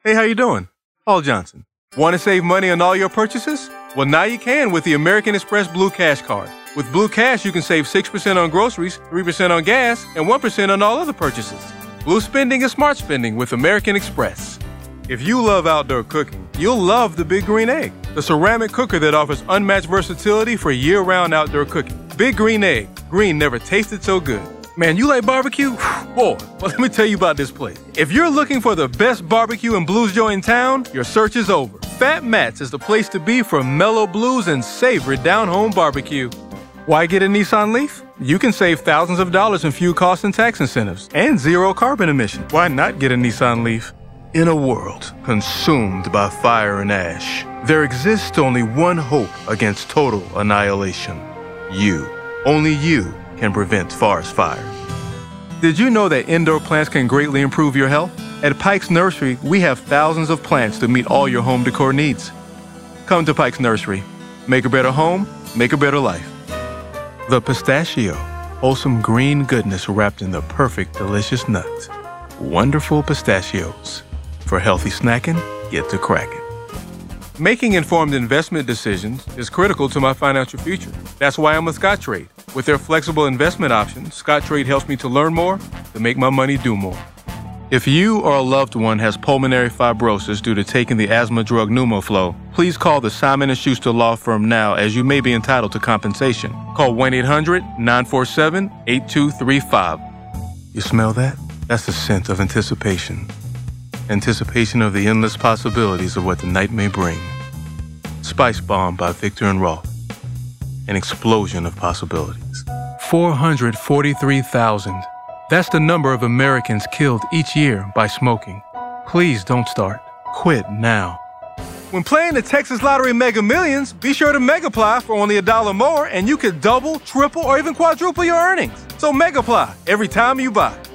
Hey, how you doing? Paul Johnson. Want to save money on all your purchases? Well, now you can with the American Express Blue Cash Card. With Blue Cash, you can save 6% on groceries, 3% on gas, and 1% on all other purchases. Blue spending is smart spending with American Express. If you love outdoor cooking, you'll love the Big Green Egg, the ceramic cooker that offers unmatched versatility for year-round outdoor cooking. Big Green Egg. Green never tasted so good. Man, you like barbecue? Boy, well, let me tell you about this place. If you're looking for the best barbecue and blues joint in town, your search is over. Fat Matt's is the place to be for mellow blues and savory down-home barbecue. Why get a Nissan Leaf? You can save thousands of dollars in fuel costs and tax incentives, and zero carbon emissions. Why not get a Nissan Leaf? In a world consumed by fire and ash, there exists only one hope against total annihilation. You. Only you can prevent forest fires. Did you know that indoor plants can greatly improve your health? At Pike's Nursery, we have thousands of plants to meet all your home decor needs. Come to Pike's Nursery. Make a better home, make a better life. The pistachio, wholesome green goodness wrapped in the perfect delicious nut. Wonderful pistachios. For healthy snacking, get to cracking. Making informed investment decisions is critical to my financial future. That's why I'm with Scottrade. With their flexible investment options, Scottrade helps me to learn more, to make my money do more. If you or a loved one has pulmonary fibrosis due to taking the asthma drug Pneumoflo, please call the Simon & Schuster Law Firm now, as you may be entitled to compensation. Call 1-800-947-8235. You smell that? That's the scent of anticipation. Anticipation of the endless possibilities of what the night may bring. Spice Bomb by Victor and Rolf. An explosion of possibilities. 443,000. That's the number of Americans killed each year by smoking. Please don't start. Quit now. When playing the Texas Lottery Mega Millions, be sure to Megaply for only $1 more and you could double, triple, or even quadruple your earnings. So Megaply every time you buy.